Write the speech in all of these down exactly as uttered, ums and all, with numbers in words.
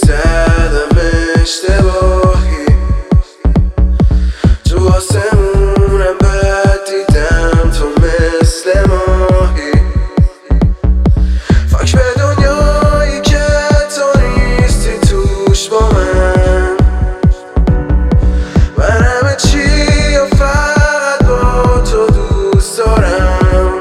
زدم اشتباهی تو آسمونم بد دیدم تو مثل ماهی فاک به دنیایی که تو نیستی توش با من من همه چی و فقط با تو دوست دارم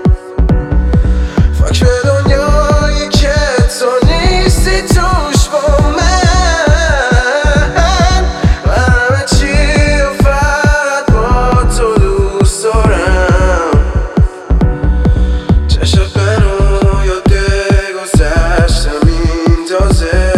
فاک به دنیایی که تو نیستی توش با من من همه چی و فقط با تو دوست دارم چشم منو یاد گذشتم این تازه